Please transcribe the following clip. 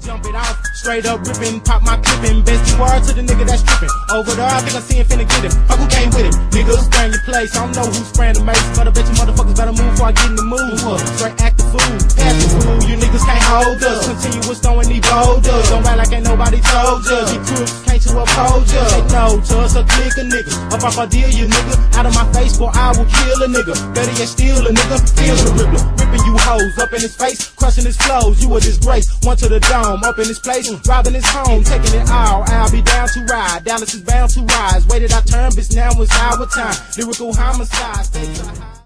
jump it off, straight up ripping, pop my clipping. Best word to the nigga that's tripping. Over there, I think I see him finna get him. Fuck who came with him. Niggas spraying your place. I don't know who's spraying the mace, but I bet you motherfuckers better move before I get in the mood. Straight act the fool, pass the fool. You niggas can't hold us. Continuous throwing these boulders. Don't act like ain't nobody told ya. You crooks can't to uphold ya. Say no to us, a click a nigga. Up off our deal, you nigga. Out of my face, boy, I will kill a nigga. Better yet, steal a nigga. Feel the rippler, ripping you hoes up in his face, crushing his flows. You a disgrace. One to the dome, up in his place, robbing his home, taking it all. I'll be down to ride. Dallas is bound to rise. Waited, I turn, bitch. Now it's our time. Lyrical homicide. Stay to the high.